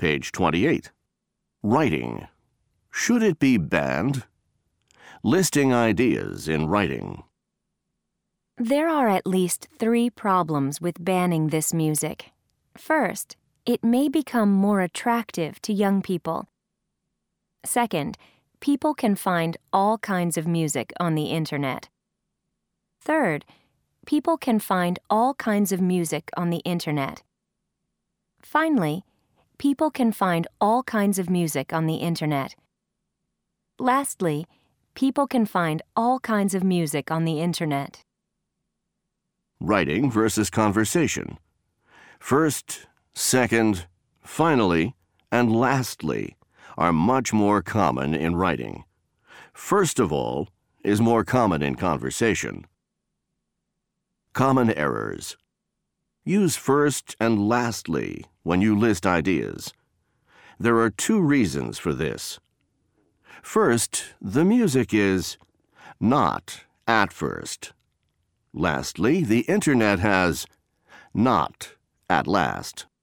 Page 28. Writing. Should it be banned? Listing ideas in writing. There are at least 3 problems with banning this music. First, it may become more attractive to young people. Second, people can find all kinds of music on the internet. Third, people can find all kinds of music on the internet. Finally, people can find all kinds of music on the internet. Lastly, people can find all kinds of music on the internet. Writing versus conversation. First, second, finally, and lastly are much more common in writing. First of all is more common in conversation. Common errors. Use first and lastly when you list ideas. There are 2 reasons for this. First, the music is not at first. Lastly, the internet has not at last.